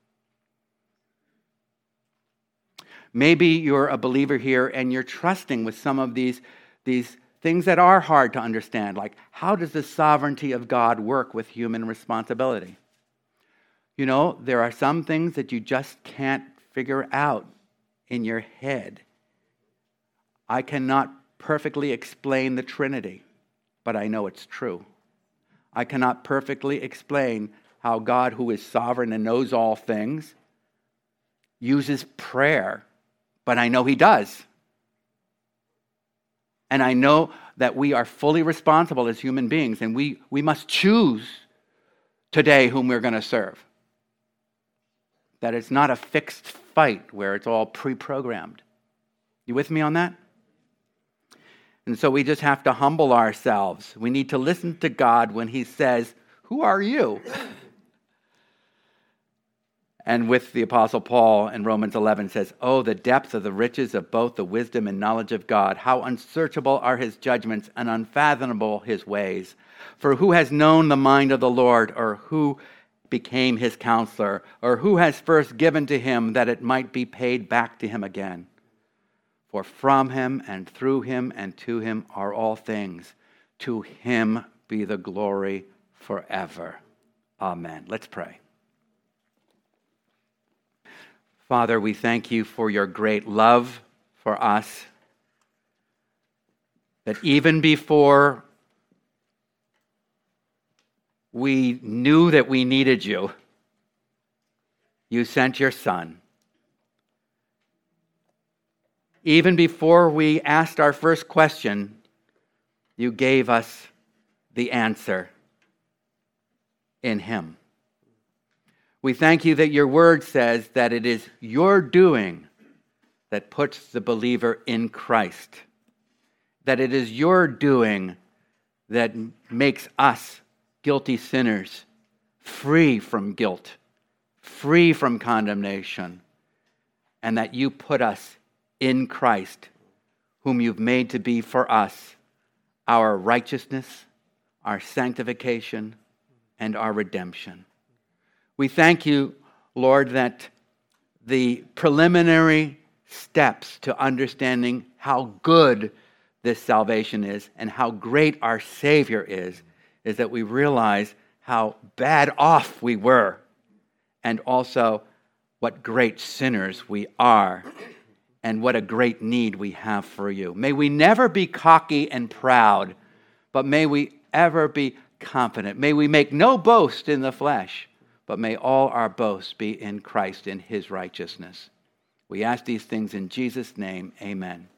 A: Maybe you're a believer here and you're trusting with some of these things that are hard to understand, like how does the sovereignty of God work with human responsibility? There are some things that you just can't figure out in your head. I cannot perfectly explain the Trinity, but I know it's true. I cannot perfectly explain how God, who is sovereign and knows all things, uses prayer, but I know He does. And I know that we are fully responsible as human beings, and we must choose today whom we're going to serve. That it's not a fixed fight where it's all pre-programmed. You with me on that? And so we just have to humble ourselves. We need to listen to God when he says, "Who are you?" And with the Apostle Paul in Romans 11 says, "Oh, the depth of the riches of both the wisdom and knowledge of God. How unsearchable are his judgments and unfathomable his ways. For who has known the mind of the Lord, or who became his counselor, or who has first given to him that it might be paid back to him again? For from him and through him and to him are all things. To him be the glory forever. Amen." Let's pray. Father, we thank you for your great love for us, that even before we knew that we needed you, you sent your Son. Even before we asked our first question, you gave us the answer in him. We thank you that your word says that it is your doing that puts the believer in Christ, that it is your doing that makes us guilty sinners free from guilt, free from condemnation, and that you put us in Christ, whom you've made to be for us our righteousness, our sanctification, and our redemption. We thank you, Lord, that the preliminary steps to understanding how good this salvation is and how great our Savior is that we realize how bad off we were and also what great sinners we are and what a great need we have for you. May we never be cocky and proud, but may we ever be confident. May we make no boast in the flesh, but may all our boast be in Christ, in his righteousness. We ask these things in Jesus' name. Amen.